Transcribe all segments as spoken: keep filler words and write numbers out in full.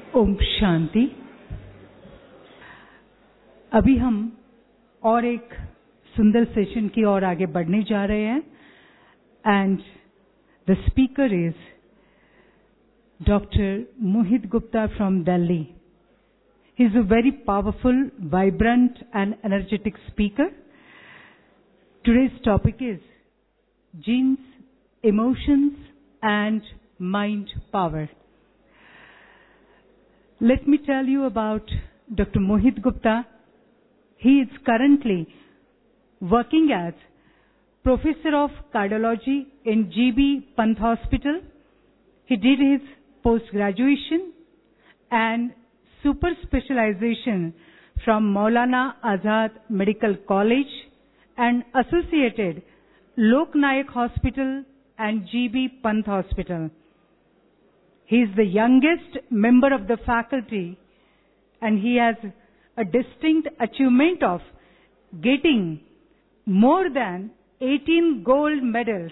ओम शांति। अभी हम और एक सुंदर सेशन की ओर आगे बढ़ने जा रहे हैं and the speaker is doctor Mohit Gupta from Delhi. He is a very powerful, vibrant and energetic speaker. Today's topic is genes, emotions and mind power. Let me tell you about Doctor Mohit Gupta. He is currently working as Professor of Cardiology in G B Pant Hospital. He did his post-graduation and super specialization from Maulana Azad Medical College and associated Lok Nayak Hospital and G B Pant Hospital. He is the youngest member of the faculty and he has a distinct achievement of getting more than eighteen gold medals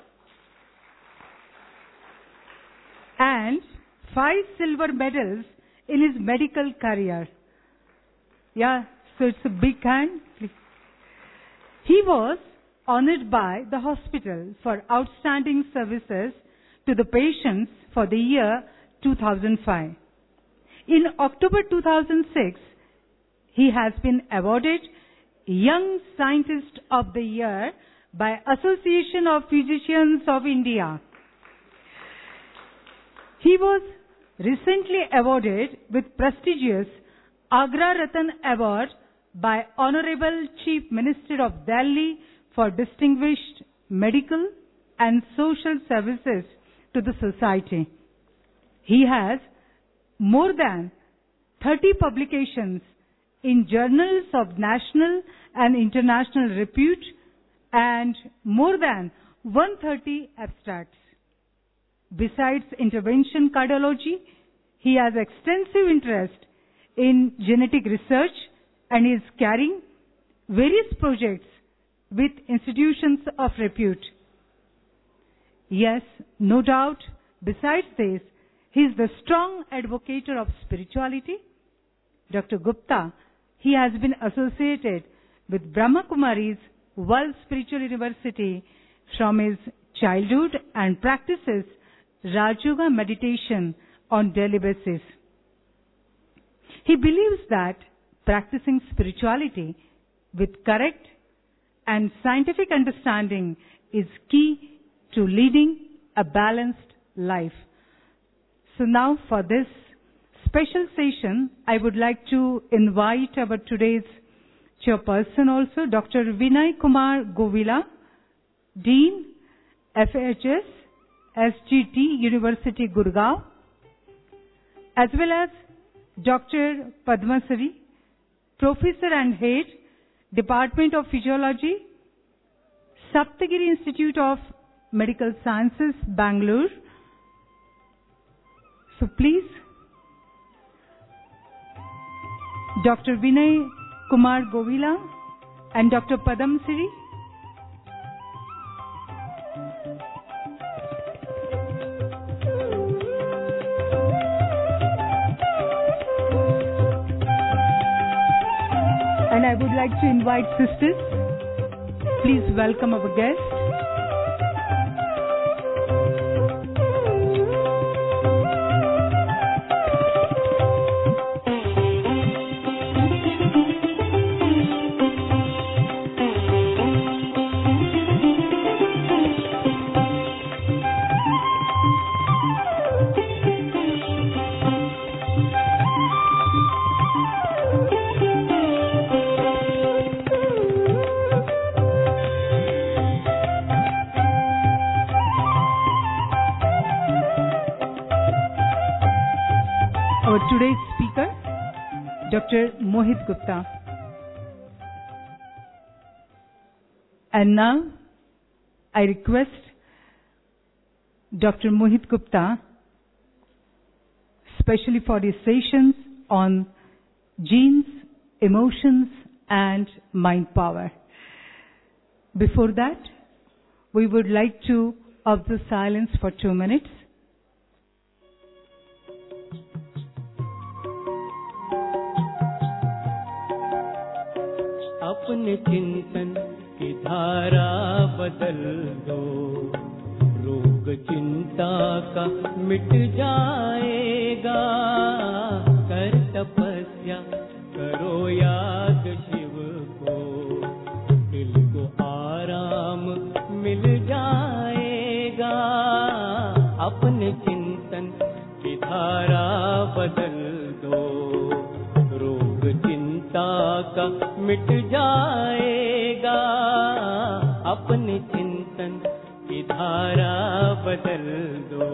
and five silver medals in his medical career. Yeah, so it's a big hand. He was honored by the hospital for outstanding services to the patients for the year two thousand five. In October two thousand six, he has been awarded Young Scientist of the Year by Association of Physicians of India. He was recently awarded with prestigious Agra Ratan Award by Honorable Chief Minister of Delhi for distinguished medical and social services to the society. He has more than thirty publications in journals of national and international repute and more than one hundred thirty abstracts. Besides intervention cardiology, he has extensive interest in genetic research and is carrying various projects with institutions of repute. Yes, no doubt, besides this, he is the strong advocate of spirituality. Doctor Gupta, he has been associated with Brahma Kumari's World Spiritual University from his childhood and practices Raj Yoga meditation on daily basis. He believes that practicing spirituality with correct and scientific understanding is key to leading a balanced life. So now for this special session, I would like to invite our today's chairperson also, Doctor Vinay Kumar Govila, Dean, F H S, S G T University, Gurgaon, as well as Doctor Padmasari, Professor and Head, Department of Physiology, Saptagiri Institute of Medical Sciences, Bangalore. So please, Doctor Vinay Kumar Govila and Doctor Padmasari. And I would like to invite sisters. Please welcome our guest. Our today's speaker, Doctor Mohit Gupta. And now, I request Doctor Mohit Gupta, especially for his sessions on genes, emotions, and mind power. Before that, we would like to observe silence for two minutes. अपने चिंतन की धारा बदल दो, रोग चिंता का मिट जाएगा। कर तपस्या करो याद शिव को, दिल को आराम मिल जाएगा। अपने चिंतन की धारा बदल दो, रोग चिंता का मिट जाएगा। अपने चिंतन की धारा बदल दो।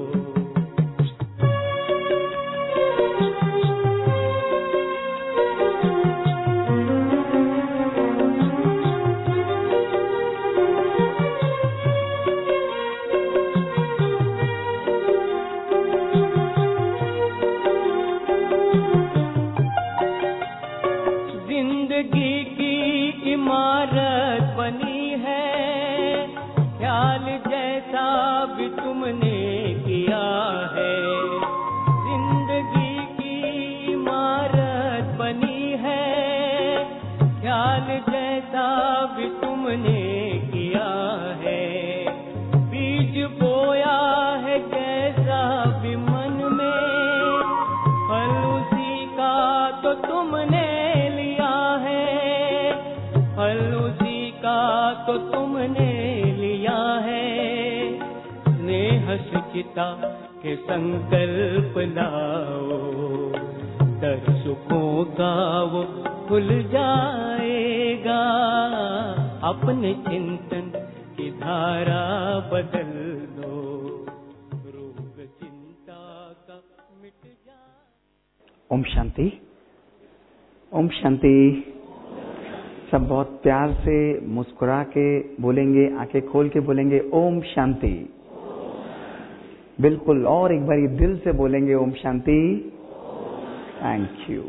जिंदगी की इमारत बनी है, ख्याल जैसा भी तुमने किया है। जिंदगी की इमारत बनी है, ख्याल जैसा भी तुमने किया है। बीज बोया है जैसा भी मन में, फल उसी का तो तुमने लिया है। फल उसी का तो तुमने लिया है। स्नेह सुचिता के संकल्प लाओ, दर सुखों का वो खुल जाएगा। अपने चिंतन की धारा बदल दो, रोग चिंता का मिट जाए। ओम शांति। ओम शांति। सब बहुत प्यार से मुस्कुरा के बोलेंगे, आंखें खोल के बोलेंगे ओम शांति। बिल्कुल, और एक बार दिल से बोलेंगे ओम शांति। Thank you.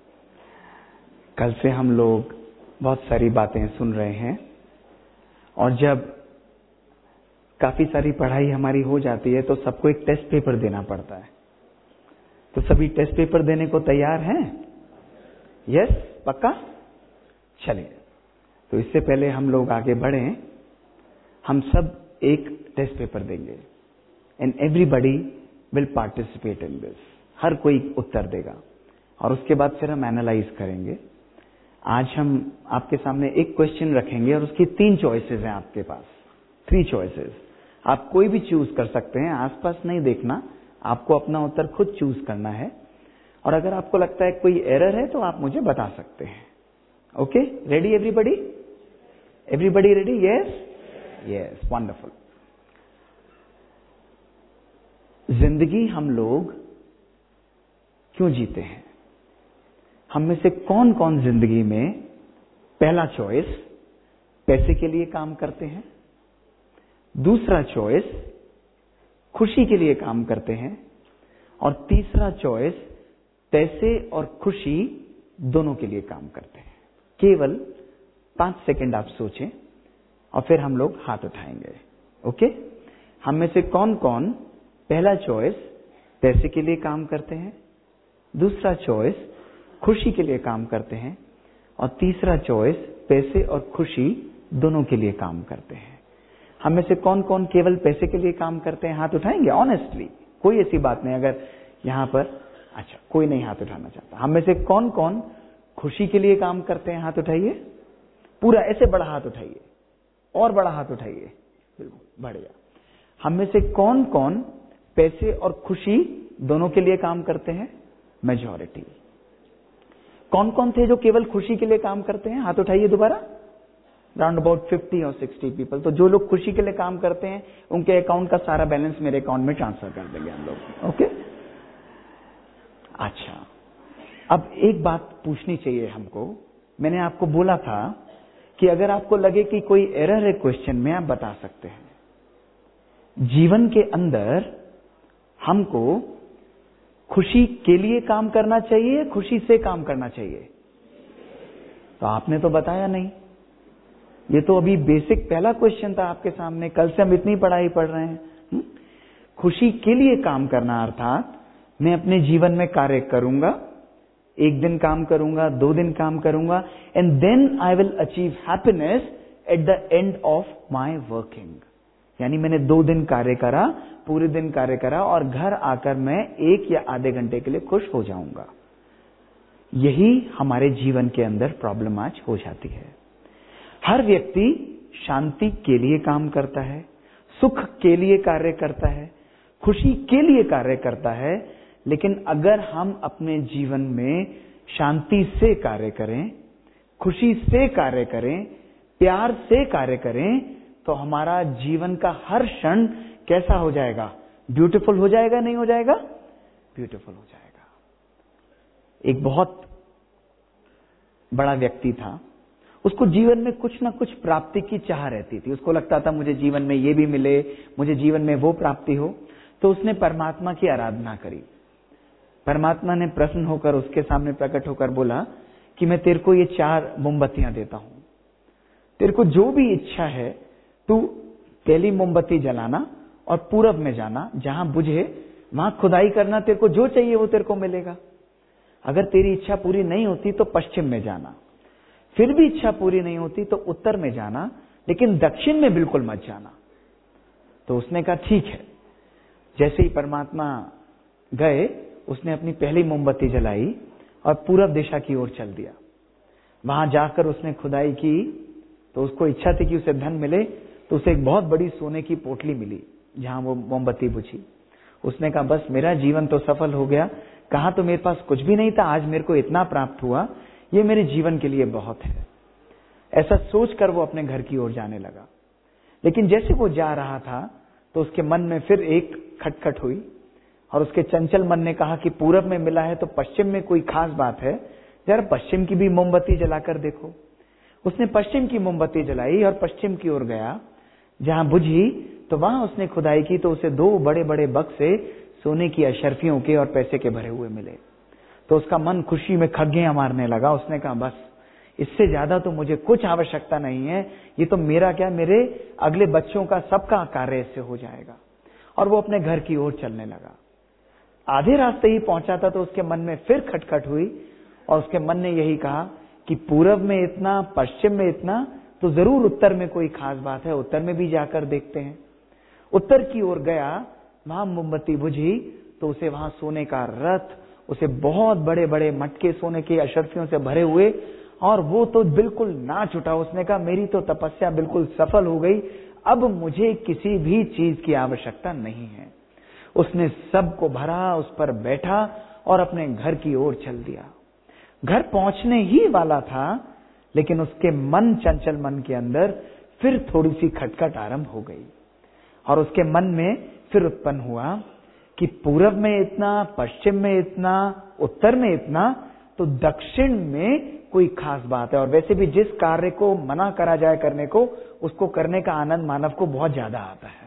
कल से हम लोग बहुत सारी बातें सुन रहे हैं, और जब काफी सारी पढ़ाई हमारी हो जाती है तो सबको एक टेस्ट पेपर देना पड़ता है। तो सभी टेस्ट पेपर देने को तैयार हैं? यस, पक्का? चलिए, तो इससे पहले हम लोग आगे बढ़ें। हम सब एक टेस्ट पेपर देंगे, and everybody will participate in this. हर कोई उत्तर देगा, और उसके बाद फिर हम एनालाइज करेंगे। आज हम आपके सामने एक क्वेश्चन रखेंगे, और उसकी तीन चॉइसेस हैं आपके पास, थ्री चॉइसेस। आप कोई भी चूज कर सकते हैं, आसपास नहीं देखना, आपको अपना उत्तर खुद चूज करना है। और अगर आपको लगता है कोई एरर है तो आप मुझे बता सकते हैं। Okay, ready everybody? Everybody ready? Yes yes, wonderful. जिंदगी हम लोग क्यों जीते हैं? हम में से कौन कौन जिंदगी में पहला चॉइस पैसे के लिए काम करते हैं, दूसरा चॉइस खुशी के लिए काम करते हैं, और तीसरा चॉइस पैसे और खुशी दोनों के लिए काम करते हैं? केवल पांच सेकंड आप सोचें, और फिर हम लोग हाथ उठाएंगे। ओके, हम में से कौन कौन पहला चॉइस पैसे के लिए काम करते हैं, दूसरा चॉइस खुशी के लिए काम करते हैं, और तीसरा चॉइस पैसे और खुशी दोनों के लिए काम करते हैं? हम में से कौन कौन केवल पैसे के लिए काम करते हैं? हाथ उठाएंगे ऑनेस्टली, कोई ऐसी बात नहीं। अगर यहां पर, अच्छा, कोई नहीं हाथ उठाना चाहता। हम में से कौन कौन खुशी के लिए काम करते हैं? हाथ उठाइए, पूरा ऐसे बड़ा हाथ उठाइए, और बड़ा हाथ उठाइए, बिल्कुल बढ़िया। हम में से कौन कौन पैसे और खुशी दोनों के लिए काम करते हैं? मेजॉरिटी। कौन कौन थे जो केवल खुशी के लिए काम करते हैं? हाथ उठाइए दोबारा। राउंड अबाउट फिफ्टी और सिक्सटी पीपल। तो जो लोग खुशी के लिए काम करते हैं उनके अकाउंट का सारा बैलेंस मेरे अकाउंट में ट्रांसफर कर देंगे हम लोग। ओके, अच्छा, अब एक बात पूछनी चाहिए हमको। मैंने आपको बोला था कि अगर आपको लगे कि कोई एरर है क्वेश्चन में, आप बता सकते हैं। जीवन के अंदर हमको खुशी के लिए काम करना चाहिए, खुशी से काम करना चाहिए? तो आपने तो बताया नहीं। ये तो अभी बेसिक पहला क्वेश्चन था आपके सामने। कल से हम इतनी पढ़ाई पढ़ रहे हैं। हुँ? खुशी के लिए काम करना अर्थात मैं अपने जीवन में कार्य करूंगा, एक दिन काम करूंगा, दो दिन काम करूंगा, and then I will achieve happiness at the end of my working. यानी मैंने दो दिन कार्य करा, पूरे दिन कार्य करा और घर आकर मैं एक या आधे घंटे के लिए खुश हो जाऊंगा। यही हमारे जीवन के अंदर प्रॉब्लम आज हो जाती है। हर व्यक्ति शांति के लिए काम करता है, सुख के लिए कार्य करता है, खुशी के लिए कार्य करता है, लेकिन अगर हम अपने जीवन में शांति से कार्य करें, खुशी से कार्य करें, प्यार से कार्य करें, तो हमारा जीवन का हर क्षण कैसा हो जाएगा? ब्यूटीफुल हो जाएगा, नहीं हो जाएगा? ब्यूटीफुल हो जाएगा। एक बहुत बड़ा व्यक्ति था, उसको जीवन में कुछ ना कुछ प्राप्ति की चाह रहती थी। उसको लगता था मुझे जीवन में ये भी मिले, मुझे जीवन में वो प्राप्ति हो। तो उसने परमात्मा की आराधना करी। परमात्मा ने प्रसन्न होकर उसके सामने प्रकट होकर बोला कि मैं तेरे को ये चार मोमबत्तियां देता हूं, तेरे को जो भी इच्छा है तू पहली मोमबत्ती जलाना और पूरब में जाना, जहां बुझे वहां खुदाई करना, तेरे को जो चाहिए वो तेरे को मिलेगा। अगर तेरी इच्छा पूरी नहीं होती तो पश्चिम में जाना, फिर भी इच्छा पूरी नहीं होती तो उत्तर में जाना, लेकिन दक्षिण में बिल्कुल मत जाना। तो उसने कहा ठीक है। जैसे ही परमात्मा गए, उसने अपनी पहली मोमबत्ती जलाई और पूरब दिशा की ओर चल दिया। वहां जाकर उसने खुदाई की, तो उसको इच्छा थी कि उसे धन मिले, तो उसे एक बहुत बड़ी सोने की पोटली मिली जहां वो मोमबत्ती बुझी। उसने कहा बस मेरा जीवन तो सफल हो गया, कहा तो मेरे पास कुछ भी नहीं था, आज मेरे को इतना प्राप्त हुआ, ये मेरे जीवन के लिए बहुत है। ऐसा सोचकर वो अपने घर की ओर जाने लगा। लेकिन जैसे वो जा रहा था तो उसके मन में फिर एक खटखट हुई और उसके चंचल मन ने कहा कि पूरब में मिला है तो पश्चिम में कोई खास बात है, जरा पश्चिम की भी मोमबत्ती जलाकर देखो। उसने पश्चिम की मोमबत्ती जलाई और पश्चिम की ओर गया। जहां बुझी तो वहां उसने खुदाई की, तो उसे दो बड़े बड़े बक्से सोने की अशर्फियों के और पैसे के भरे हुए मिले। तो उसका मन खुशी में खग्गियां मारने लगा। उसने कहा बस इससे ज्यादा तो मुझे कुछ आवश्यकता नहीं है, ये तो मेरा क्या, मेरे अगले बच्चों का सबका कार्य इससे हो जाएगा। और वो अपने घर की ओर चलने लगा। आधे रास्ते ही पहुंचा था तो उसके मन में फिर खटखट हुई और उसके मन ने यही कहा कि पूरब में इतना, पश्चिम में इतना, तो जरूर उत्तर में कोई खास बात है, उत्तर में भी जाकर देखते हैं। उत्तर की ओर गया, वहां मोमबत्ती बुझी तो उसे वहां सोने का रथ, उसे बहुत बड़े बड़े मटके सोने के अशर्फियों से भरे हुए, और वो तो बिल्कुल नाच उठा। उसने कहा मेरी तो तपस्या बिल्कुल सफल हो गई, अब मुझे किसी भी चीज की आवश्यकता नहीं है। उसने सबको भरा, उस पर बैठा और अपने घर की ओर चल दिया। घर पहुंचने ही वाला था, लेकिन उसके मन, चंचल मन के अंदर फिर थोड़ी सी खटखट आरंभ हो गई और उसके मन में फिर उत्पन्न हुआ कि पूरब में इतना, पश्चिम में इतना, उत्तर में इतना, तो दक्षिण में कोई खास बात है। और वैसे भी जिस कार्य को मना करा जाए करने को, उसको करने का आनंद मानव को बहुत ज्यादा आता है।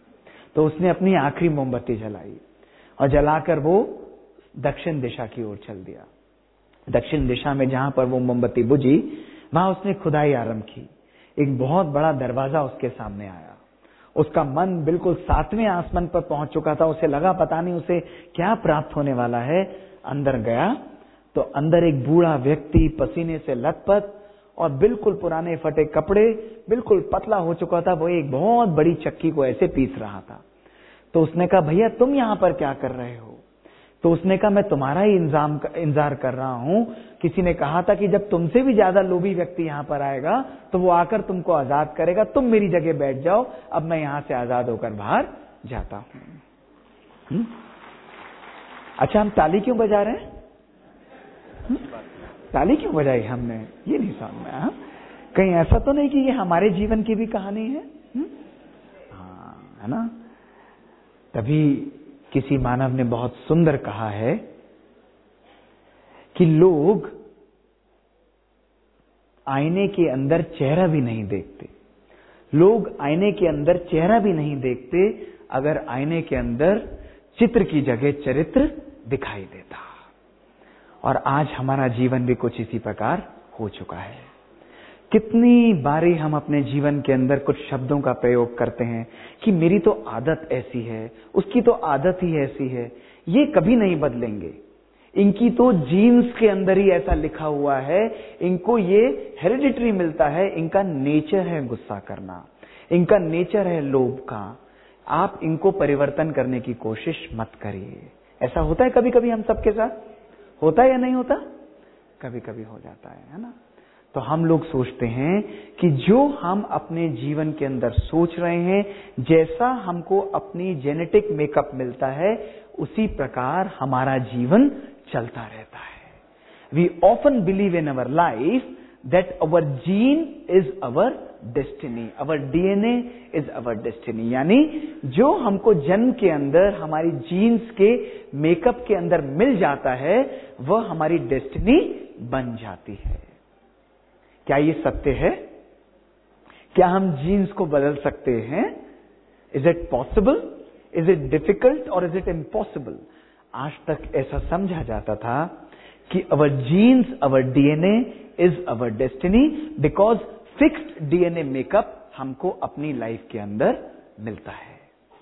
तो उसने अपनी आखिरी मोमबत्ती जलाई और जलाकर वो दक्षिण दिशा की ओर चल दिया। दक्षिण दिशा में जहां पर वो मोमबत्ती बुझी, वहां उसने खुदाई आरंभ की। एक बहुत बड़ा दरवाजा उसके सामने आया। उसका मन बिल्कुल सातवें आसमान पर पहुंच चुका था। उसे लगा पता नहीं उसे क्या प्राप्त होने वाला है। अंदर गया तो अंदर एक बूढ़ा व्यक्ति पसीने से लथपथ और बिल्कुल पुराने फटे कपड़े, बिल्कुल पतला हो चुका था, वो एक बहुत बड़ी चक्की को ऐसे पीस रहा था। तो उसने कहा भैया तुम यहाँ पर क्या कर रहे हो? तो उसने कहा मैं तुम्हारा ही इंतजाम इंतजार कर रहा हूँ। किसी ने कहा था कि जब तुमसे भी ज्यादा लोभी व्यक्ति यहाँ पर आएगा तो वो आकर तुमको आजाद करेगा, तुम मेरी जगह बैठ जाओ, अब मैं यहाँ से आजाद होकर बाहर जाता हूँ। अच्छा हम ताली क्यों बजा रहे हैं? हुँ? ताली क्यों बजाई हमने, ये नहीं समझ में। हाँ? कहीं ऐसा तो नहीं कि ये हमारे जीवन की भी कहानी है? हुँ? हाँ, है ना? तभी किसी मानव ने बहुत सुंदर कहा है कि लोग आईने के अंदर चेहरा भी नहीं देखते। लोग आईने के अंदर चेहरा भी नहीं देखते अगर आईने के अंदर चित्र की जगह चरित्र दिखाई देता। और आज हमारा जीवन भी कुछ इसी प्रकार हो चुका है। कितनी बारी हम अपने जीवन के अंदर कुछ शब्दों का प्रयोग करते हैं कि मेरी तो आदत ऐसी है, उसकी तो आदत ही ऐसी है, ये कभी नहीं बदलेंगे, इनकी तो जीन्स के अंदर ही ऐसा लिखा हुआ है, इनको ये हेरिडिटरी मिलता है, इनका नेचर है गुस्सा करना, इनका नेचर है लोभ का। आप इनको परिवर्तन करने की कोशिश मत करिए। ऐसा होता है कभी कभी हम सबके साथ, होता है या नहीं होता? कभी कभी हो जाता है, है ना? तो हम लोग सोचते हैं कि जो हम अपने जीवन के अंदर सोच रहे हैं, जैसा हमको अपनी जेनेटिक मेकअप मिलता है, उसी प्रकार हमारा जीवन चलता रहता है। We often believe in our life that our gene is our destiny, our DNA is our destiny. यानी जो हमको जन्म के अंदर हमारी जीन्स के मेकअप के अंदर मिल जाता है, वह हमारी डेस्टिनी बन जाती है। क्या ये सत्य है? क्या हम जीन्स को बदल सकते हैं? Is it possible? Is it difficult और इज इट इम्पॉसिबल? आज तक ऐसा समझा जाता था कि our genes, our DNA is our destiny, because fixed DNA makeup हमको अपनी लाइफ के अंदर मिलता है।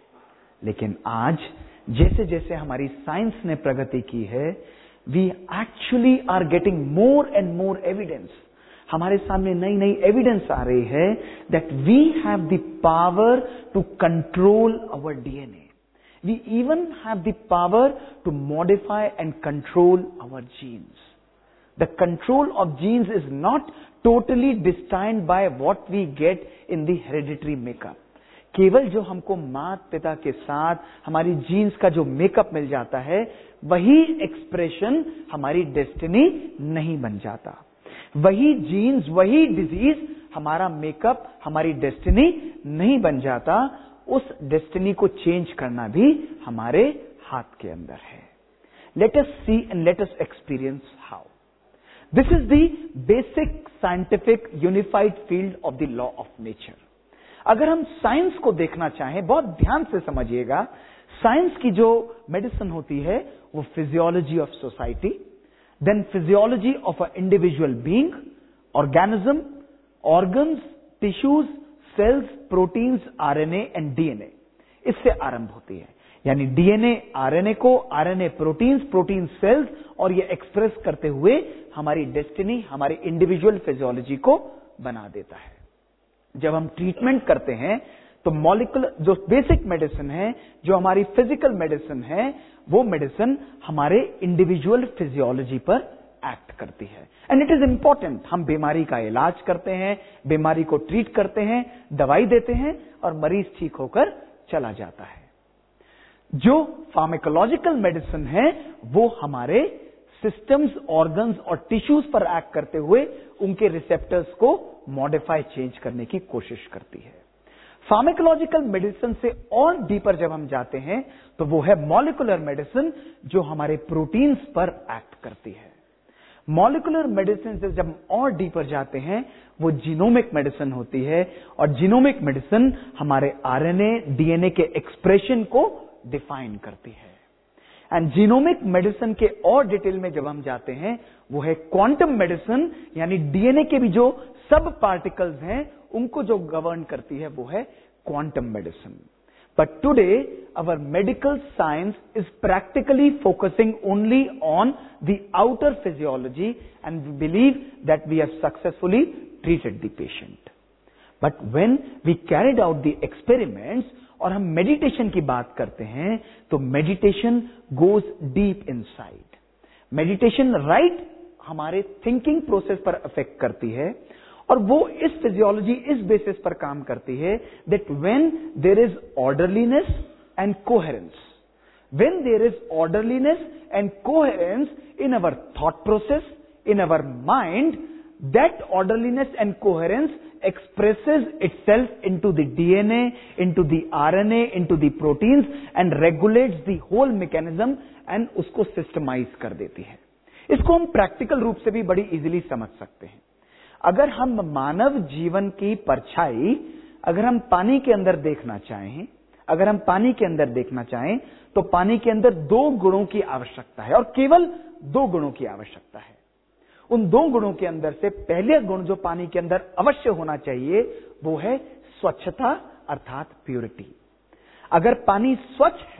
लेकिन आज जैसे जैसे हमारी साइंस ने प्रगति की है, we actually are getting more and more evidence. हमारे सामने नई नई एविडेंस आ रही है that we have the power to control our DNA. We even have the power to modify and control our genes. The control of genes is not totally destined by what we get in the hereditary makeup. केवल जो हमको माता पिता के साथ हमारी jeans का जो मेकअप मिल जाता है, वही एक्सप्रेशन हमारी डेस्टिनी नहीं बन जाता। वही जीन्स, वही डिजीज हमारा मेकअप, हमारी डेस्टिनी नहीं बन जाता। उस डेस्टिनी को चेंज करना भी हमारे हाथ के अंदर है। Let us see and let us experience how. This is the basic scientific unified field of the law of nature. अगर हम साइंस को देखना चाहें, बहुत ध्यान से समझिएगा, साइंस की जो मेडिसिन होती है वो physiology of society, then physiology of a individual being, organism, organs, tissues, cells, proteins, RNA and DNA, इससे आरंभ होती है। यानी डीएनए आरएनए को, आरएनए प्रोटीन्स, प्रोटीन सेल्स, और ये एक्सप्रेस करते हुए हमारी डेस्टिनी, हमारी इंडिविजुअल फिजियोलॉजी को बना देता है। जब हम ट्रीटमेंट करते हैं तो मॉलिक्यूलर जो बेसिक मेडिसिन है, जो हमारी फिजिकल मेडिसिन है, वो मेडिसिन हमारे इंडिविजुअल फिजियोलॉजी पर एक्ट करती है। And it is important. हम बीमारी का इलाज करते हैं, बीमारी को ट्रीट करते हैं, दवाई देते हैं और मरीज ठीक होकर चला जाता है। जो फार्माकोलॉजिकल मेडिसिन है वो हमारे सिस्टम्स, ऑर्गन्स और टिश्यूज पर एक्ट करते हुए उनके रिसेप्टर्स को मॉडिफाई, चेंज करने की कोशिश करती है। फार्माकोलॉजिकल मेडिसिन से और डीपर जब हम जाते हैं तो वो है मॉलिक्यूलर मेडिसिन, जो हमारे प्रोटीन्स पर एक्ट करती है। मॉलिक्यूलर मेडिसिन से जब और डीपर जाते हैं वो जीनोमिक मेडिसिन होती है, और जीनोमिक मेडिसिन हमारे आरएनए, डीएनए के एक्सप्रेशन को डिफाइन करती है। एंड जीनोमिक मेडिसिन के और डिटेल में जब हम जाते हैं वो है क्वांटम मेडिसिन, यानी डीएनए के भी जो सब पार्टिकल्स हैं उनको जो गवर्न करती है वो है quantum medicine. But today our medical science is practically focusing only on the outer physiology and we believe that we have successfully treated the patient. But when we carried out the experiments और हम meditation की बात करते हैं तो meditation goes deep inside. Meditation right हमारे thinking process पर affect करती है, और वो इस फिजियोलॉजी, इस बेसिस पर काम करती है that when there is orderliness and coherence, when there is orderliness and coherence in our thought process, in our mind, that orderliness and coherence expresses itself into the D N A, into the R N A, into the proteins and regulates the whole mechanism and उसको systemize कर देती है। इसको हम practical रूप से भी बड़ी इजीली समझ सकते हैं। अगर हम मानव जीवन की परछाई अगर हम पानी के अंदर देखना चाहें, अगर हम पानी के अंदर देखना चाहें तो पानी के अंदर दो गुणों की आवश्यकता है, और केवल दो गुणों की आवश्यकता है। उन दो गुणों के अंदर से पहले गुण जो पानी के अंदर अवश्य होना चाहिए वो है स्वच्छता, अर्थात प्यूरिटी। अगर पानी स्वच्छ है,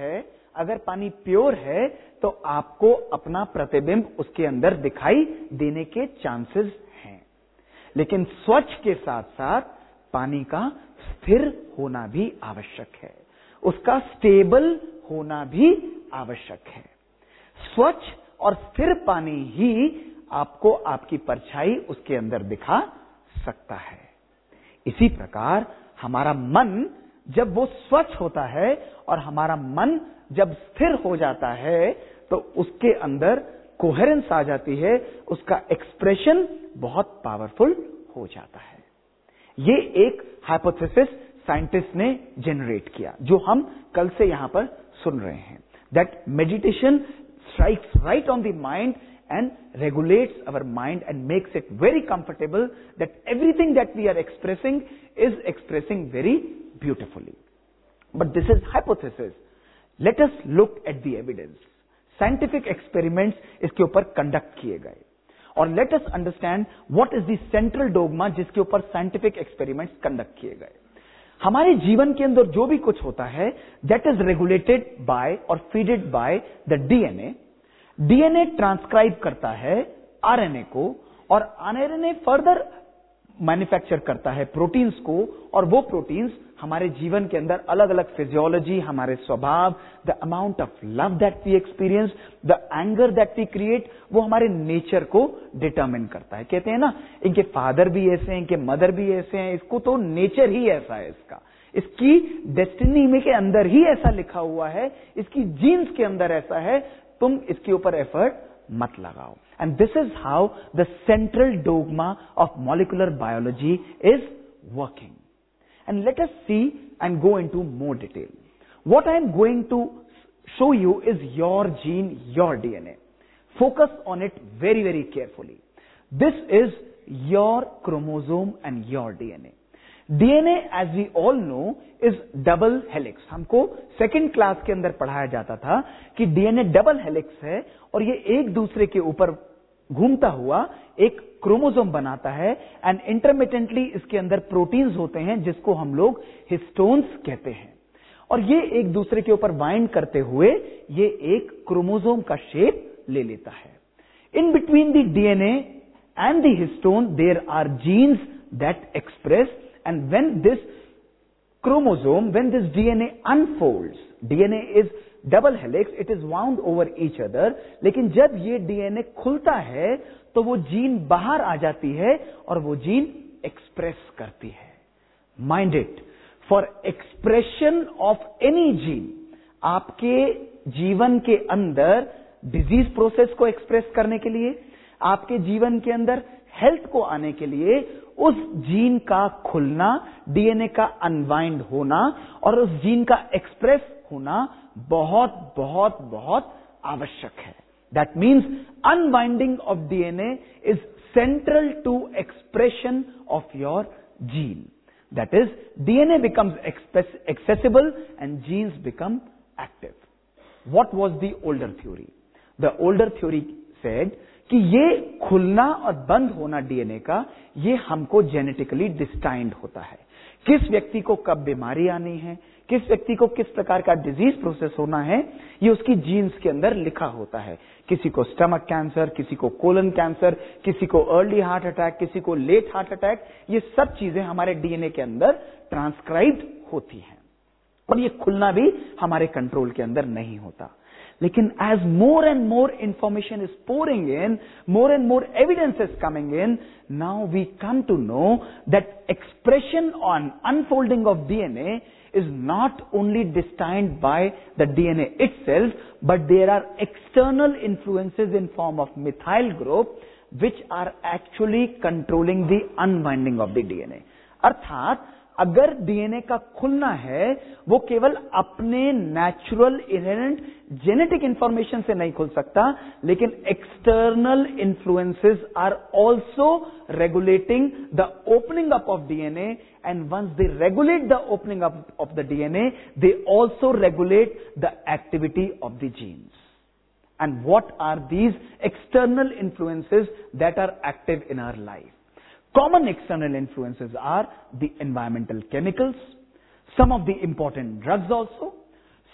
अगर पानी प्योर है तो आपको अपना प्रतिबिंब उसके अंदर दिखाई देने के चांसेस हैं। लेकिन स्वच्छ के साथ साथ पानी का स्थिर होना भी आवश्यक है, उसका स्टेबल होना भी आवश्यक है। स्वच्छ और स्थिर पानी ही आपको आपकी परछाई उसके अंदर दिखा सकता है। इसी प्रकार हमारा मन जब वो स्वच्छ होता है और हमारा मन जब स्थिर हो जाता है तो उसके अंदर कोहेरेंस आ जाती है, उसका एक्सप्रेशन बहुत पावरफुल हो जाता है। ये एक हाइपोथेसिस साइंटिस्ट ने जनरेट किया जो हम कल से यहां पर सुन रहे हैं, that meditation strikes right on the mind and regulates our mind and makes it very comfortable that everything that we are expressing is expressing very beautifully. But this is hypothesis. Let us look at the evidence. Scientific experiments इसके ऊपर conduct किए गए और let us understand what is the central dogma जिसके ऊपर scientific experiments conduct किए गए। हमारे जीवन के अंदर जो भी कुछ होता है that is regulated by or fed by the D N A. DNA transcribe करता है आरएनए को और आरएनए फर्दर मैन्युफैक्चर करता है प्रोटीन्स को, और वो प्रोटीन्स हमारे जीवन के अंदर अलग अलग फिजियोलॉजी, हमारे स्वभाव, the amount of love that we experience, the anger that we create, वो हमारे नेचर को डिटरमिन करता है। कहते हैं ना, इनके फादर भी ऐसे हैं, इनके मदर भी ऐसे हैं, इसको तो नेचर ही ऐसा है, इसका इसकी डेस्टिनी में के अंदर ही ऐसा लिखा हुआ है, इसकी जीन्स के अंदर ऐसा है, तुम इसके ऊपर एफर्ट मत लगाओ। And this is how the central dogma of molecular biology is working. And let us see and go into more detail. What I am going to show you is your gene, your DNA. Focus on it very very carefully. This is your chromosome and your DNA. DNA as we all know is double helix. हमको second class के अंदर पढ़ाया जाता था कि DNA double helix है और ये एक दूसरे के ऊपर घूमता हुआ एक क्रोमोसोम बनाता है एंड इंटरमिटेंटली इसके अंदर प्रोटीन्स होते हैं जिसको हम लोग हिस्टोन्स कहते हैं, और ये एक दूसरे के ऊपर बाइंड करते हुए ये एक क्रोमोसोम का शेप ले लेता है। In between the DNA and the histone there are genes that express, and when this chromosome, when this D N A unfolds, D N A is double helix, it is wound over each other, लेकिन जब ये D N A खुलता है तो वो gene बाहर आ जाती है और वो जीन एक्सप्रेस करती है। Mind it, for expression of any gene, आपके जीवन के अंदर डिजीज प्रोसेस को एक्सप्रेस करने के लिए, आपके जीवन के अंदर हेल्थ को आने के लिए, उस जीन का खुलना, डीएनए का अनवाइंड होना और उस जीन का एक्सप्रेस होना बहुत बहुत बहुत आवश्यक है। That means unwinding of DNA is central to expression of your gene. That is DNA becomes accessible and genes become active. What was the older theory? The older theory said कि ये खुलना और बंद होना डीएनए का, ये हमको genetically destined होता है। किस व्यक्ति को कब बीमारी आनी है, किस व्यक्ति को किस प्रकार का डिजीज प्रोसेस होना है, ये उसकी जीन्स के अंदर लिखा होता है। किसी को स्टमक कैंसर, किसी को कोलन कैंसर, किसी को अर्ली हार्ट अटैक, किसी को लेट हार्ट अटैक, ये सब चीजें हमारे डीएनए के अंदर ट्रांसक्राइब्ड होती हैं और ये खुलना भी हमारे कंट्रोल के अंदर नहीं होता। लेकिन as more and more information is pouring in, more and more evidence is coming in, now we come to know that expression on unfolding of D N A is not only destined by the D N A itself, but there are external influences in form of methyl group which are actually controlling the unwinding of the D N A. अर्थात अगर DNA का खुलना है वो केवल अपने natural inherent genetic information से नहीं खुल सकता, लेकिन external influences are also regulating the opening up of DNA, and once they regulate the opening up of the DNA they also regulate the activity of the genes. And what are these external influences that are active in our life? Common external influences are the environmental chemicals, some of the important drugs also,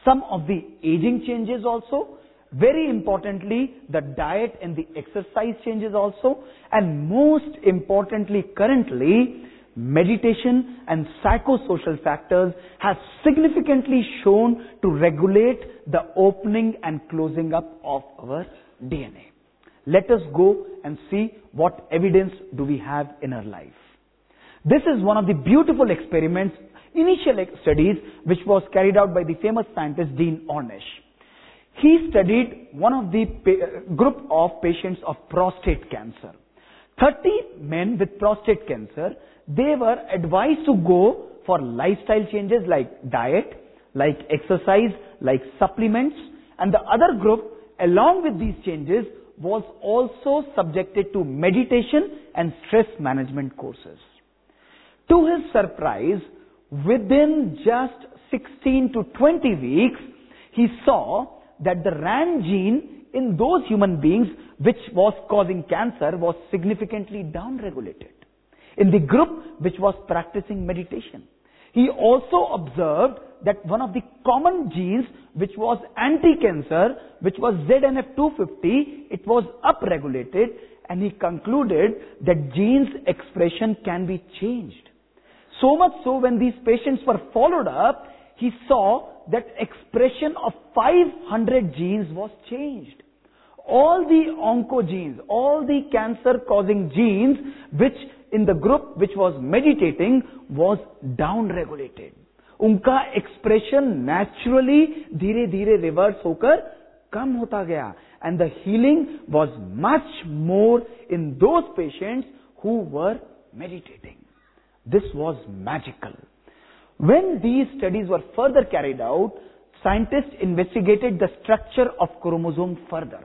some of the aging changes also, very importantly, the diet and the exercise changes also, and most importantly currently, meditation and psychosocial factors have significantly shown to regulate the opening and closing up of our D N A. Let us go and see what evidence do we have in our life. This is one of the beautiful experiments, initial studies, which was carried out by the famous scientist Dean Ornish. He studied one of the pa- group of patients of prostate cancer. thirty men with prostate cancer, they were advised to go for lifestyle changes like diet, like exercise, like supplements, and the other group, along with these changes, was also subjected to meditation and stress management courses. To his surprise, within just sixteen to twenty weeks, he saw that the R A N gene in those human beings which was causing cancer was significantly downregulated in the group which was practicing meditation. He also observed that one of the common genes which was anti-cancer, which was Z N F two fifty, it was upregulated, and he concluded that genes expression can be changed. So much so, when these patients were followed up, he saw that expression of five hundred genes was changed. All the oncogenes, all the cancer-causing genes, which in the group which was meditating, was down-regulated. उनका expression naturally धीरे धीरे reverse होकर कम होता गया, and the healing was much more in those patients who were meditating. This was magical. When these studies were further carried out, scientists investigated the structure of chromosome further.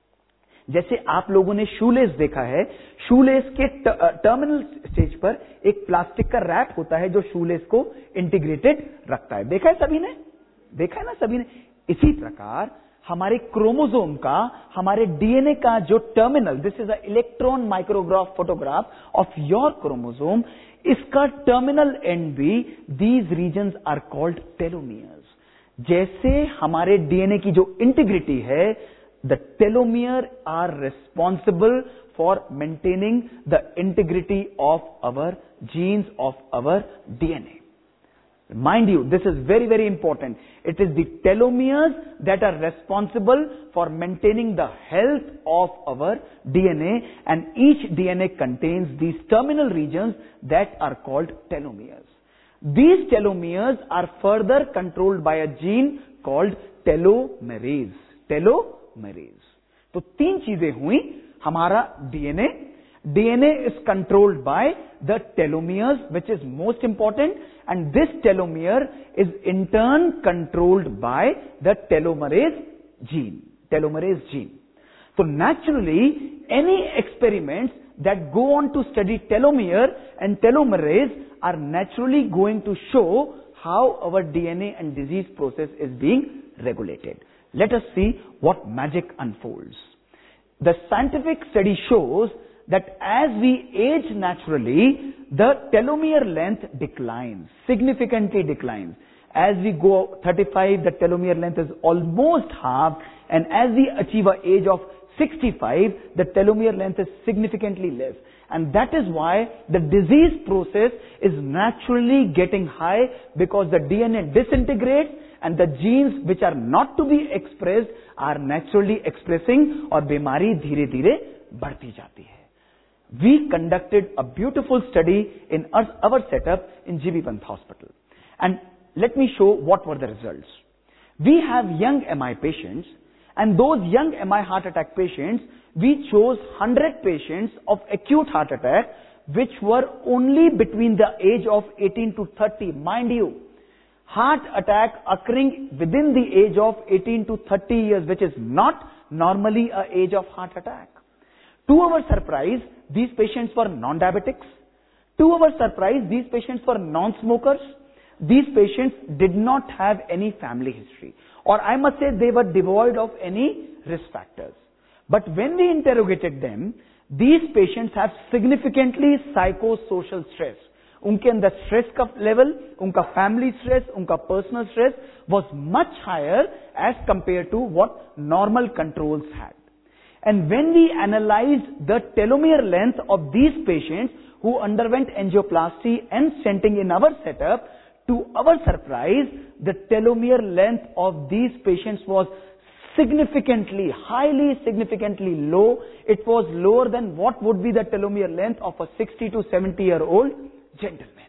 जैसे आप लोगों ने shoelace देखा है, shoelace के terminal stage पर एक plastic का रैप होता है जो शूलेस को इंटीग्रेटेड रखता है. देखा है सभी ने? देखा है ना सभी ने? इसी प्रकार हमारे क्रोमोसोम का, हमारे डीएनए का जो terminal, this is a electron micrograph photograph of your chromosome, इसका टर्मिनल एंड भी, these regions are called telomeres. जैसे हमारे डीएनए की जो इंटीग्रिटी है, the telomere are responsible for maintaining the integrity of our genes, of our D N A. Mind you, this is very, very important. It is the telomeres that are responsible for maintaining the health of our D N A, and each D N A contains these terminal regions that are called telomeres. These telomeres are further controlled by a gene called telomerase. Telomerase. तो तीन चीजें हुई. हमारा DNA, DNA is controlled by the telomeres, which is most important, and this telomere is in turn controlled by the telomerase gene. Telomerase gene. So naturally, any experiments that go on to study telomere and telomerase are naturally going to show how our D N A and disease process is being regulated. Let us see what magic unfolds. The scientific study shows that as we age naturally, the telomere length declines, significantly declines. As we go thirty-five, the telomere length is almost half, and as we achieve an age of sixty-five, the telomere length is significantly less. And that is why the disease process is naturally getting high, because the D N A disintegrates and the genes which are not to be expressed are naturally expressing, और बीमारी धीरे धीरे बढ़ती जाती है. We conducted a beautiful study in our, our setup in G B Pant Hospital. And let me show what were the results. We have young M I patients, and those young M I heart attack patients, we chose one hundred patients of acute heart attack which were only between the age of eighteen to thirty. Mind you, heart attack occurring within the age of eighteen to thirty years, which is not normally a age of heart attack. To our surprise, these patients were non-diabetics. To our surprise, these patients were non-smokers. These patients did not have any family history, or I must say they were devoid of any risk factors. But when we interrogated them, these patients have significantly psychosocial stress. उनके अंदर stress का level, उनका family stress, उनका personal stress was much higher as compared to what normal controls had. And when we analyzed the telomere length of these patients who underwent angioplasty and stenting in our setup, to our surprise, the telomere length of these patients was significantly, highly significantly low. It was lower than what would be the telomere length of a sixty to seventy year old gentleman.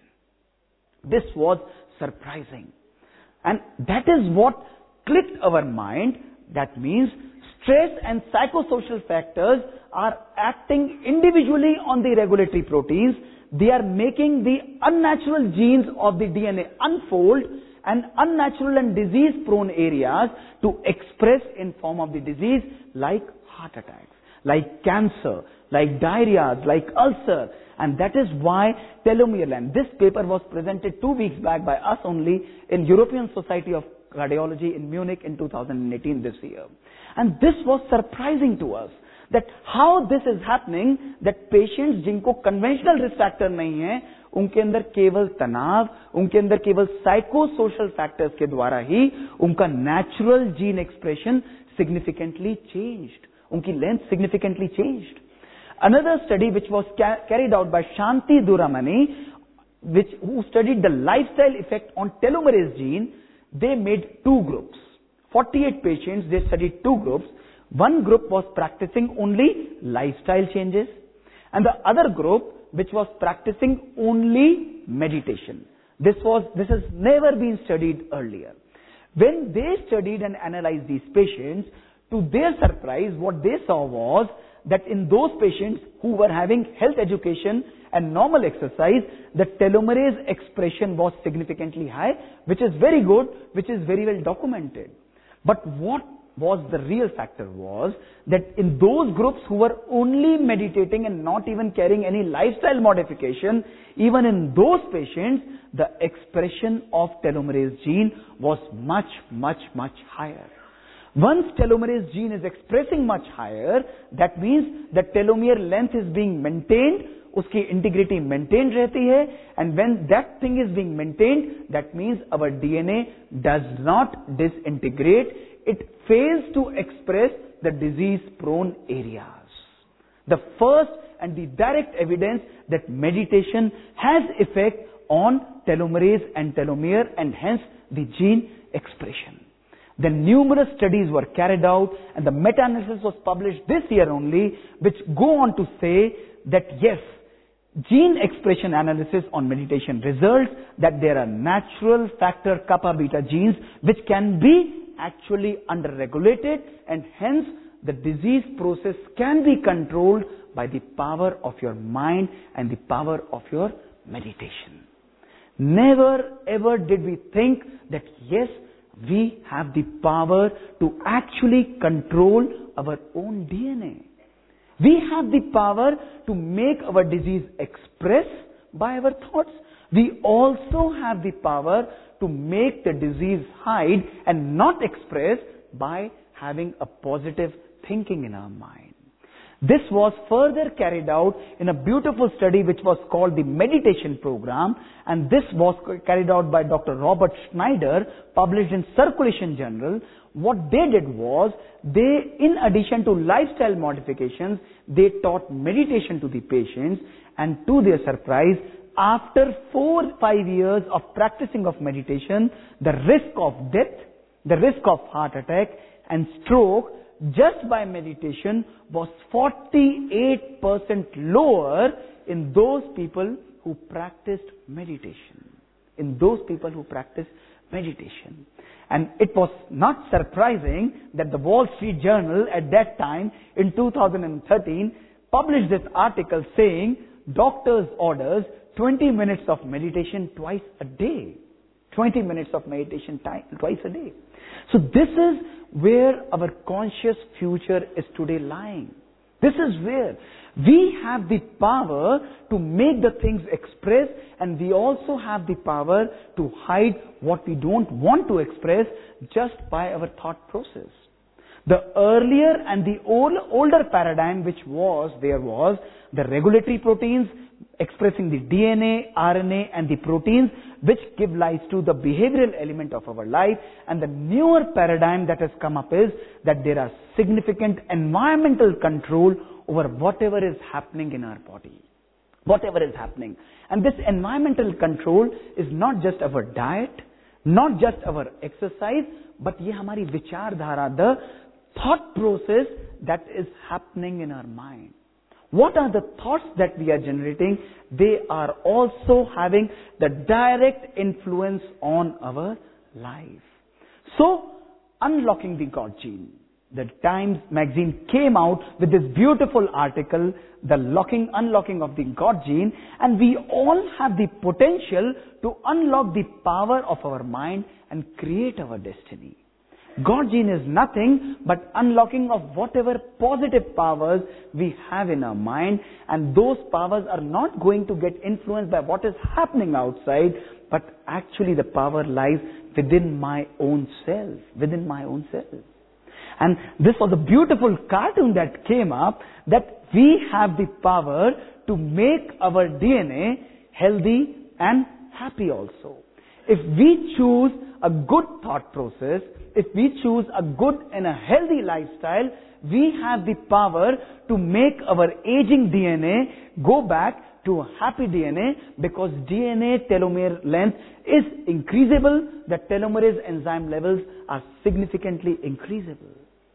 This was surprising. And that is what clicked our mind. That means stress and psychosocial factors are acting individually on the regulatory proteins. They are making the unnatural genes of the D N A unfold and unnatural and disease-prone areas to express in form of the disease like heart attacks, like cancer, like diarrhea, like ulcer. And that is why telomere length. This paper was presented two weeks back by us only in European Society of Cardiology in Munich in two thousand eighteen this year. And this was surprising to us. That how this is happening, that patients जिनको conventional risk factor नहीं है, उनके अंदर केवल तनाव, उनके अंदर केवल psychosocial factors के द्वारा ही उनका natural gene expression significantly changed. उनकी length significantly changed. Another study which was ca- carried out by Shanti Duramani, which who studied the lifestyle effect on telomerase gene, they made two groups. forty-eight patients, they studied two groups. One group was practicing only lifestyle changes, and the other group which was practicing only meditation. This was, this has never been studied earlier. When they studied and analyzed these patients, to their surprise, what they saw was that in those patients who were having health education and normal exercise, the telomerase expression was significantly high, which is very good, which is very well documented. But what was the real factor was that in those groups who were only meditating and not even carrying any lifestyle modification, even in those patients, the expression of telomerase gene was much, much, much higher. Once telomerase gene is expressing much higher, that means the telomere length is being maintained, uski integrity maintained rehti hai, and when that thing is being maintained, that means our D N A does not disintegrate, it fails to express the disease-prone areas. The first and the direct evidence that meditation has effect on telomerase and telomere and hence the gene expression. Then numerous studies were carried out and the meta-analysis was published this year only, which go on to say that yes, gene expression analysis on meditation results that there are natural factor kappa beta genes which can be actually under-regulated and hence the disease process can be controlled by the power of your mind and the power of your meditation. Never ever did we think that yes, we have the power to actually control our own D N A. We have the power to make our disease express by our thoughts. We also have the power to make the disease hide and not express by having a positive thinking in our mind. This was further carried out in a beautiful study which was called the meditation program, and this was carried out by Doctor Robert Schneider, published in Circulation Journal. What they did was, they, in addition to lifestyle modifications, they taught meditation to the patients, and to their surprise, after four, five years of practicing of meditation, the risk of death, the risk of heart attack and stroke just by meditation was forty-eight percent lower in those people who practiced meditation. In those people who practiced meditation. And it was not surprising that the Wall Street Journal at that time in two thousand thirteen published this article saying doctor's orders twenty minutes of meditation twice a day. twenty minutes of meditation time, twice a day. So this is where our conscious future is today lying. This is where we have the power to make the things express, and we also have the power to hide what we don't want to express just by our thought process. The earlier and the old, older paradigm which was, there was the regulatory proteins expressing the D N A, R N A and the proteins which give life to the behavioral element of our life. And the newer paradigm that has come up is that there are significant environmental control over whatever is happening in our body. Whatever is happening. And this environmental control is not just our diet, not just our exercise, but ये हमारी विचारधारा, the thought process that is happening in our mind. What are the thoughts that we are generating? They are also having the direct influence on our life. So, unlocking the God gene. The Times magazine came out with this beautiful article, the locking, unlocking of the God gene, and we all have the potential to unlock the power of our mind and create our destiny. God gene is nothing but unlocking of whatever positive powers we have in our mind, and those powers are not going to get influenced by what is happening outside, but actually the power lies within my own self, within my own self. And this was a beautiful cartoon that came up, that we have the power to make our D N A healthy and happy also. If we choose a good thought process, if we choose a good and a healthy lifestyle, we have the power to make our aging D N A go back to a happy D N A, because D N A telomere length is increasable, the telomerase enzyme levels are significantly increasable.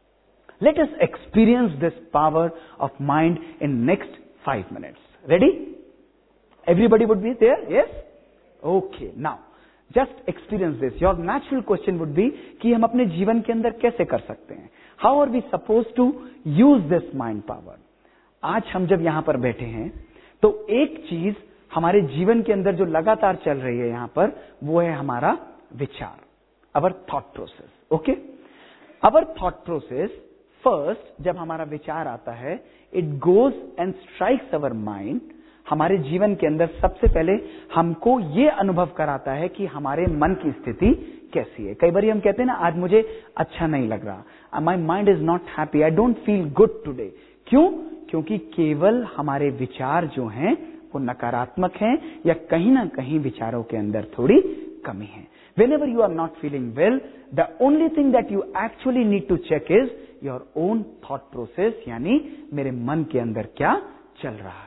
Let us experience this power of mind in next five minutes. Ready? Everybody would be there? Yes? Okay. Now, just experience this. Your natural question would be कि हम अपने जीवन के अंदर कैसे कर सकते हैं? How are we supposed to use this mind power? आज हम जब यहाँ पर बैठे हैं, तो एक चीज हमारे जीवन के अंदर जो लगातार चल रही है यहाँ पर, वो है हमारा विचार, our thought process. Okay? Our thought process, first, जब हमारा विचार आता है, it goes and strikes our mind. हमारे जीवन के अंदर सबसे पहले हमको ये अनुभव कराता है कि हमारे मन की स्थिति कैसी है. कई बार हम कहते हैं ना, आज मुझे अच्छा नहीं लग रहा, my mind is not happy, I don't feel good today. क्यों? क्योंकि केवल हमारे विचार जो हैं वो नकारात्मक हैं, या कहीं ना कहीं विचारों के अंदर थोड़ी कमी है. Whenever you are not feeling well, the only thing that you actually need to check is your own thought process, यानी मेरे मन के अंदर क्या चल रहा है.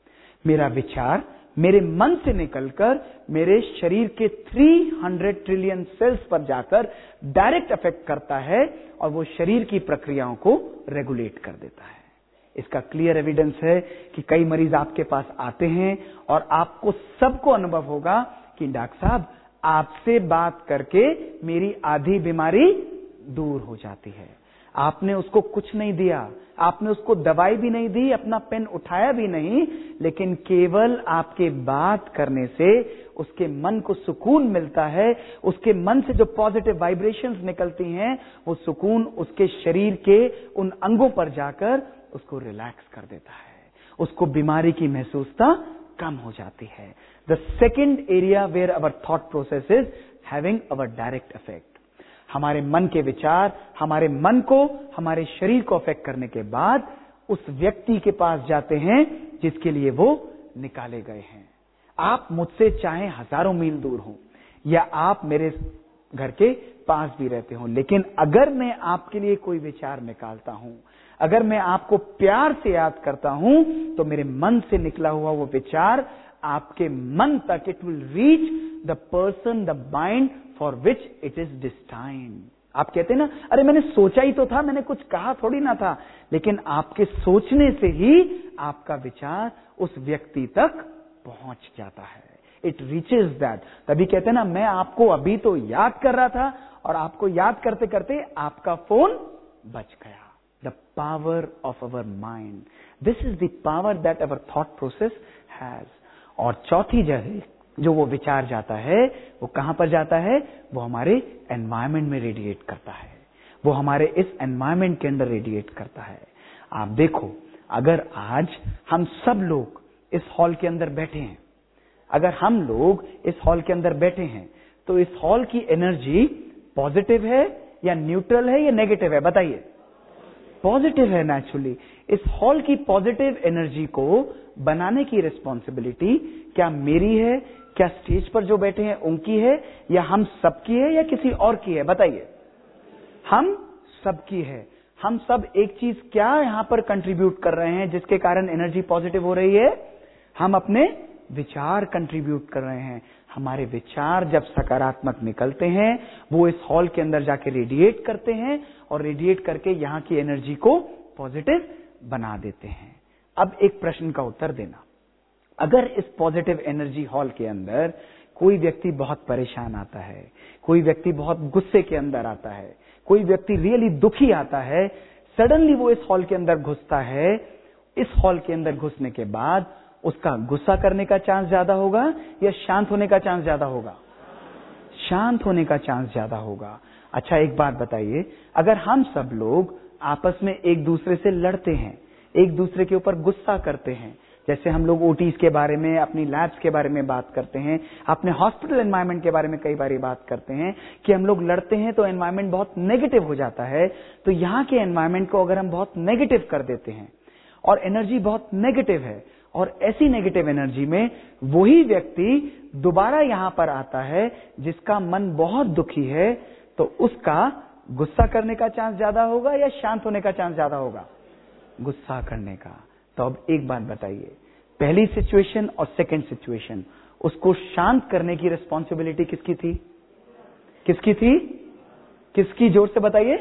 मेरा विचार मेरे मन से निकलकर मेरे शरीर के तीन सौ ट्रिलियन सेल्स पर जाकर डायरेक्ट अफेक्ट करता है, और वो शरीर की प्रक्रियाओं को रेगुलेट कर देता है. इसका क्लियर एविडेंस है कि कई मरीज आपके पास आते हैं और आपको सबको अनुभव होगा कि डॉक्टर साहब, आपसे बात करके मेरी आधी बीमारी दूर हो जाती है. आपने उसको कुछ नहीं दिया, आपने उसको दवाई भी नहीं दी, अपना पेन उठाया भी नहीं, लेकिन केवल आपके बात करने से उसके मन को सुकून मिलता है. उसके मन से जो पॉजिटिव वाइब्रेशंस निकलती हैं, वो सुकून उसके शरीर के उन अंगों पर जाकर उसको रिलैक्स कर देता है. उसको बीमारी की महसूसता कम हो जाती है. The second area where our thought process is having our direct effect. हमारे मन के विचार हमारे मन को, हमारे शरीर को अफेक्ट करने के बाद उस व्यक्ति के पास जाते हैं जिसके लिए वो निकाले गए हैं. आप मुझसे चाहे हजारों मील दूर हो, या आप मेरे घर के पास भी रहते हो, लेकिन अगर मैं आपके लिए कोई विचार निकालता हूं, अगर मैं आपको प्यार से याद करता हूं, तो मेरे मन से निकला हुआ वो विचार आपके मन तक, it will reach the person, the mind for which it is destined. आप कहते हैं ना, अरे मैंने सोचा ही तो था, मैंने कुछ कहा थोड़ी ना था, लेकिन आपके सोचने से ही आपका विचार उस व्यक्ति तक पहुंच जाता है. It reaches that. तभी कहते हैं ना, मैं आपको अभी तो याद कर रहा था, और आपको याद करते करते आपका फोन बच गया. The power of our mind, this is the power that our thought process has. और चौथी जगह जो वो विचार जाता है, वो कहां पर जाता है? वो हमारे एनवायरमेंट में रेडिएट करता है. वो हमारे इस एनवायरमेंट के अंदर रेडिएट करता है. आप देखो, अगर आज हम सब लोग इस हॉल के अंदर बैठे हैं, अगर हम लोग इस हॉल के अंदर बैठे हैं, तो इस हॉल की एनर्जी पॉजिटिव है या न्यूट्रल है या नेगेटिव है? बताइए. पॉजिटिव है नेचुरली, इस हॉल की पॉजिटिव एनर्जी को बनाने की रिस्पॉन्सिबिलिटी क्या मेरी है, क्या स्टेज पर जो बैठे हैं उनकी है, या हम सबकी है, या किसी और की है? बताइए। हम सबकी है। हम सब एक चीज क्या यहां पर कंट्रीब्यूट कर रहे हैं जिसके कारण एनर्जी पॉजिटिव हो रही है? हम अपने विचार कंट्रीब्यूट कर रहे हैं। हमारे विचार जब सकारात्मक निकलते हैं वो इस हॉल के अंदर जाके रेडिएट करते हैं और रेडिएट करके यहां की एनर्जी को पॉजिटिव बना देते हैं। अब एक प्रश्न का उत्तर देना, अगर इस पॉजिटिव एनर्जी हॉल के अंदर कोई व्यक्ति बहुत परेशान आता है, कोई व्यक्ति बहुत गुस्से के अंदर आता है, कोई व्यक्ति रियली दुखी आता है, सडनली वो इस हॉल के अंदर घुसता है, इस हॉल के अंदर घुसने के बाद उसका गुस्सा करने का चांस ज्यादा होगा या शांत होने का चांस ज्यादा होगा? शांत होने का चांस ज्यादा होगा। अच्छा एक बात बताइए, अगर हम सब लोग आपस में एक दूसरे से लड़ते हैं, एक दूसरे के ऊपर गुस्सा करते हैं, जैसे हम लोग ओटीज के बारे में, अपनी लैब्स के बारे में बात करते हैं, अपने हॉस्पिटल एनवायरनमेंट के बारे में कई बार बात करते हैं कि हम लोग लड़ते हैं तो एनवायरनमेंट बहुत नेगेटिव हो जाता है, तो यहाँ के एनवायरनमेंट को अगर हम बहुत नेगेटिव कर देते हैं और एनर्जी बहुत नेगेटिव है, और ऐसी नेगेटिव एनर्जी में वही व्यक्ति दोबारा यहां पर आता है जिसका मन बहुत दुखी है, तो उसका गुस्सा करने का चांस ज्यादा होगा या शांत होने का चांस ज्यादा होगा? गुस्सा करने का। तो अब एक बात बताइए, पहली सिचुएशन और सेकंड सिचुएशन, उसको शांत करने की रिस्पॉन्सिबिलिटी किसकी थी? किसकी थी? किसकी? जोर से बताइए।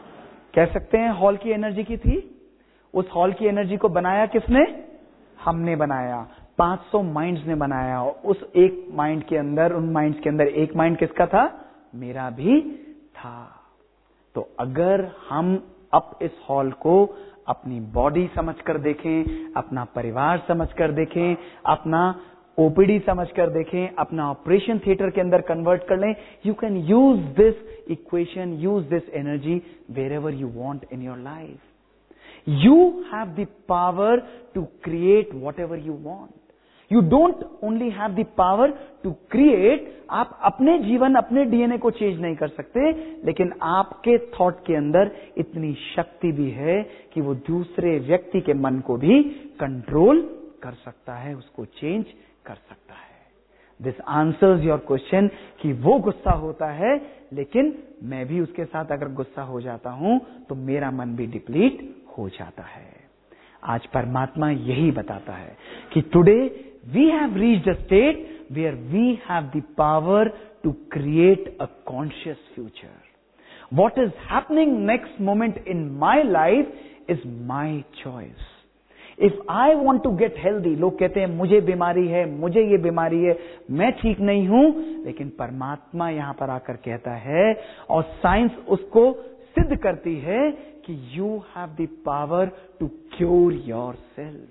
कह सकते हैं हॉल की एनर्जी की थी। उस हॉल की एनर्जी को बनाया किसने? हमने बनाया। पांच सौ माइंड्स ने बनाया। उस एक माइंड के अंदर, उन माइंड्स के अंदर एक माइंड किसका था? मेरा भी था। तो अगर हम अब इस हॉल को अपनी बॉडी समझकर देखें, अपना परिवार समझकर देखें, अपना ओपीडी समझकर देखें, अपना ऑपरेशन थिएटर के अंदर कन्वर्ट कर लें, you can use this equation, use this energy wherever you want in your life. You have the power to create whatever you want. You don't only have the power to create, आप अपने जीवन, अपने DNA को change नहीं कर सकते, लेकिन आपके थॉट के अंदर इतनी शक्ति भी है कि वो दूसरे व्यक्ति के मन को भी कंट्रोल कर सकता है, उसको चेंज कर सकता है. दिस आंसर्स योर क्वेश्चन कि वो गुस्सा होता है, लेकिन मैं भी उसके साथ अगर गुस्सा हो जाता हूं तो मेरा मन भी डिप्लीट हो जाता है. आज परमात्मा यही बताता है कि today we have reached a state where we have the power to create a conscious future. What is happening next moment in my life is my choice. If I want to get healthy, लोग कहते हैं मुझे बीमारी है, मुझे ये बीमारी है, मैं ठीक नहीं हूं, लेकिन परमात्मा यहां पर आकर कहता है और साइंस उसको सिद्ध करती है कि you have the power to cure yourself.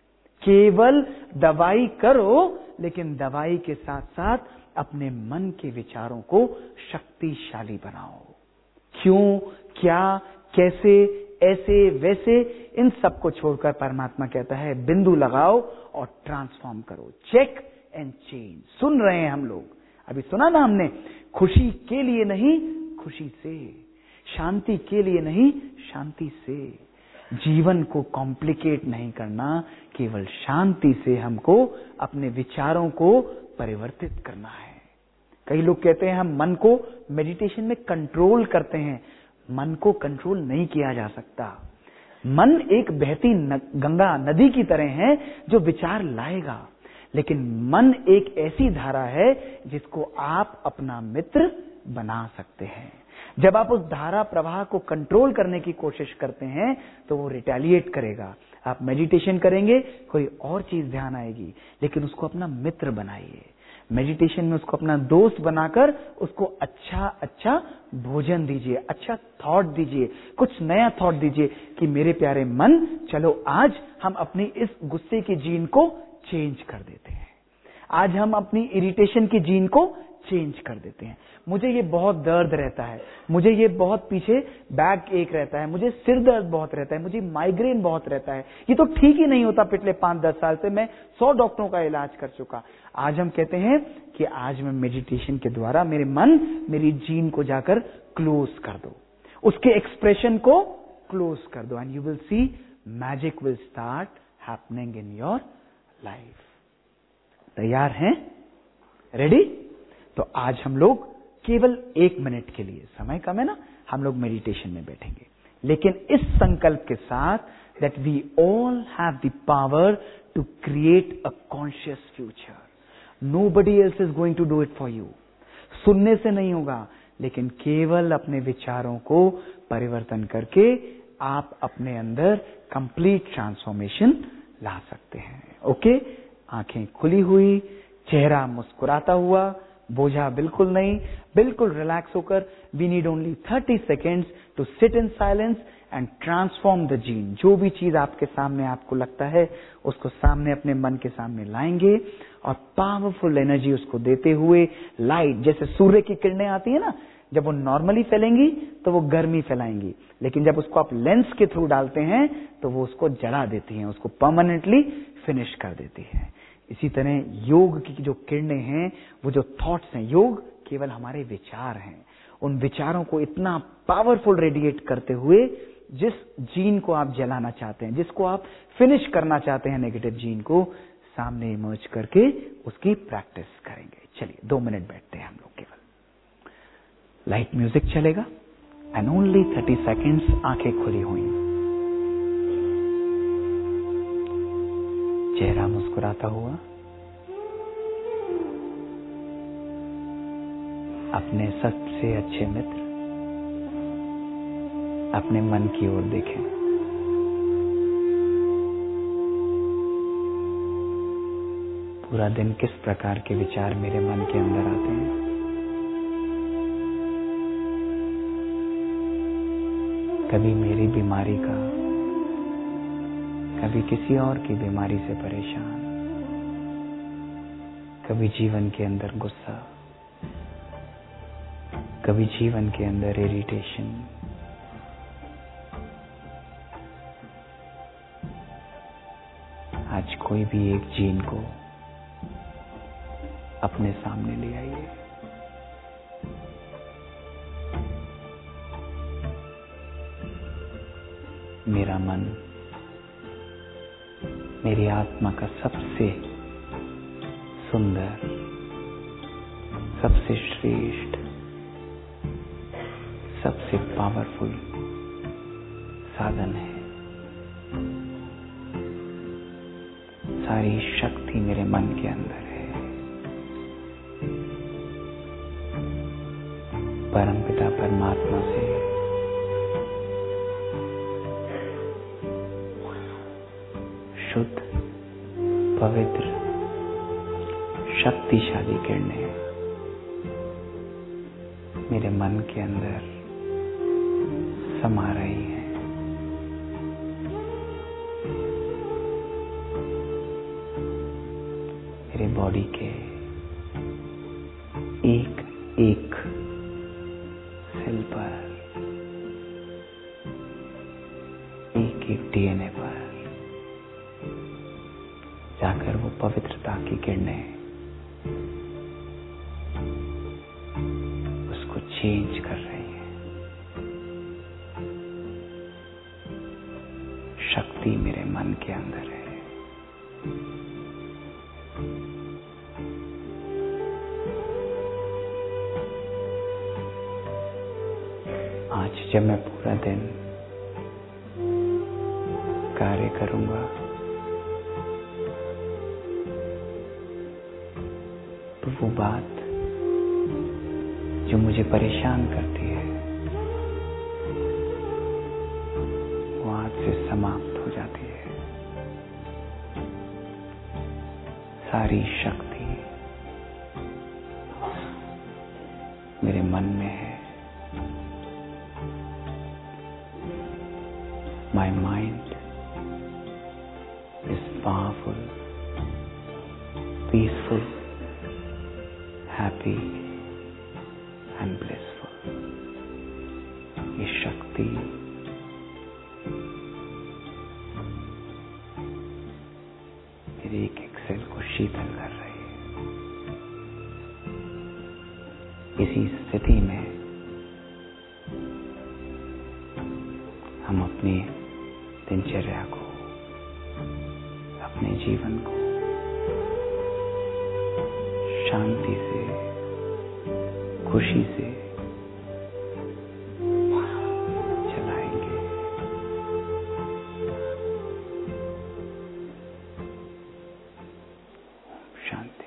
केवल दवाई करो, लेकिन दवाई के साथ साथ अपने मन के विचारों को शक्तिशाली बनाओ. क्यों, क्या, कैसे, ऐसे, वैसे, इन सब को छोड़कर परमात्मा कहता है बिंदु लगाओ और ट्रांसफॉर्म करो. Check and change. सुन रहे हैं हम लोग, अभी सुना ना हमने, खुशी के लिए नहीं, खुशी से. शांति के लिए नहीं, शांति से. जीवन को कॉम्प्लिकेट नहीं करना, केवल शांति से हमको अपने विचारों को परिवर्तित करना है. कई लोग कहते हैं हम मन को मेडिटेशन में कंट्रोल करते हैं. मन को कंट्रोल नहीं किया जा सकता. मन एक बहती गंगा नदी की तरह है जो विचार लाएगा, लेकिन मन एक ऐसी धारा है जिसको आप अपना मित्र बना सकते हैं. जब आप उस धारा प्रवाह को कंट्रोल करने की कोशिश करते हैं तो वो रिटेलिएट करेगा. आप मेडिटेशन करेंगे, कोई और चीज ध्यान आएगी, लेकिन उसको अपना मित्र बनाइए. मेडिटेशन में उसको अपना दोस्त बनाकर उसको अच्छा अच्छा भोजन दीजिए, अच्छा थॉट दीजिए, कुछ नया थॉट दीजिए कि मेरे प्यारे मन, चलो आज हम अपनी इस गुस्से की जीन को चेंज कर देते हैं. आज हम अपनी इरिटेशन की जीन को चेंज कर देते हैं. मुझे ये बहुत दर्द रहता है, मुझे ये बहुत पीछे बैक एक रहता है, मुझे सिर दर्द बहुत रहता है, मुझे माइग्रेन बहुत रहता है, ये तो ठीक ही नहीं होता. पिछले पांच दस साल से मैं सौ डॉक्टरों का इलाज कर चुका. आज हम कहते हैं कि आज मैं मेडिटेशन के द्वारा मेरे मन, मेरी जीन को जाकर क्लोज कर दो, उसके एक्सप्रेशन को क्लोज कर दो and you will see magic will start happening in your life. तैयार हैं? रेडी? तो आज हम लोग केवल एक मिनट के लिए, समय कम है ना, हम लोग मेडिटेशन में बैठेंगे, लेकिन इस संकल्प के साथ that we all have the power to create a conscious future. Nobody else is going to do it for you. सुनने से नहीं होगा, लेकिन केवल अपने विचारों को परिवर्तन करके आप अपने अंदर कंप्लीट ट्रांसफॉर्मेशन ला सकते हैं। ओके, आंखें खुली हुई, चेहरा मुस्कुराता हुआ, बोझा बिल्कुल नहीं, बिल्कुल रिलैक्स होकर। We need only thirty seconds to sit in silence and transform the gene. जो भी चीज आपके सामने आपको लगता है उसको सामने अपने मन के सामने लाएंगे और पावरफुल एनर्जी उसको देते हुए, लाइट जैसे सूर्य की किरणें आती है ना, जब वो नॉर्मली फैलेंगी तो वो गर्मी फैलाएंगी, लेकिन जब उसको आप लेंस के थ्रू डालते हैं तो वो उसको जला देती हैं, उसको परमानेंटली फिनिश कर देती है। इसी तरह योग की जो किरणें हैं, वो जो थॉट्स हैं, योग केवल हमारे विचार हैं, उन विचारों को इतना पावरफुल रेडिएट करते हुए जिस जीन को आप जलाना चाहते हैं, जिसको आप फिनिश करना चाहते हैं, नेगेटिव जीन को सामने इमर्ज करके उसकी प्रैक्टिस करेंगे। चलिए दो मिनट बैठते हैं हम लोग, केवल लाइट म्यूजिक चलेगा एंड ओनली थर्टी सेकेंड्स, आंखें खुली हुई, चेहरा मुस्कुराता हुआ, अपने सबसे अच्छे मित्र अपने मन की ओर देखें। पूरा दिन किस प्रकार के विचार मेरे मन के अंदर आते हैं। कभी मेरी बीमारी का, कभी किसी और की बीमारी से परेशान, कभी जीवन के अंदर गुस्सा, कभी जीवन के अंदर इरिटेशन, आज कोई भी एक जीन को अपने सामने ले आइए। मेरा मन मेरी आत्मा का सबसे सुंदर, सबसे श्रेष्ठ, सबसे पावरफुल साधन है। सारी शक्ति मेरे मन के अंदर है। परमपिता परमात्मा से शुद्ध, पवित्र, शक्तिशाली किरणें मेरे मन के अंदर समा रही हैं। मेरे बॉडी के एक एक सेल पर, एक एक डीएनए पर जाकर वो पवित्रता की किरणें उसको चेंज कर रही हैं। शक्ति मेरे मन के अंदर है। आज जब मैं पूरा दिन कार्य करूंगा तो वो बात जो मुझे परेशान करती है वो आज से समाप्त हो जाती है। सारी शक्ति मेरे मन में है। My mind is powerful, peaceful, happy and blissful. ये शक्ति मेरे एक एक सेल को शीतल कर रही है। इसी स्थिति में हम अपने अपनी दिनचर्या को, अपने जीवन को शांति से, खुशी से चलाएंगे। शांति।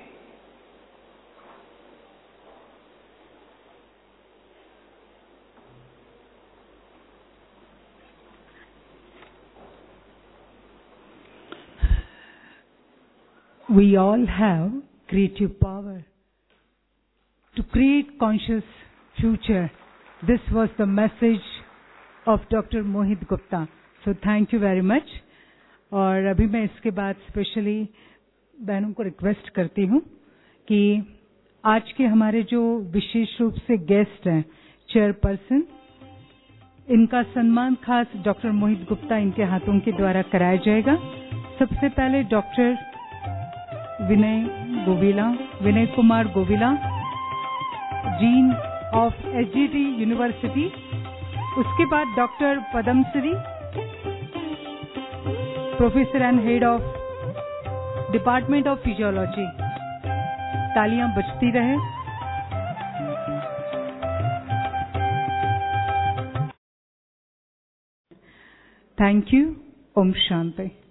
We all have creative power to create conscious future. This was the message of Doctor Mohit Gupta. So thank you very much. और अभी मैं इसके बाद स्पेशली बहनों को रिक्वेस्ट करती हूँ कि आज के हमारे जो विशेष रूप से गेस्ट हैं, चेयरपर्सन, इनका सम्मान खास डॉक्टर मोहित गुप्ता इनके हाथों के द्वारा कराया जाएगा। सबसे पहले doctor Vinay Govila, Vinay Kumar Govila, dean of SGT university. उसके बाद doctor Padmashri, professor and head of department of physiology. तालियां बजती रहे। Thank you. ओम शांति।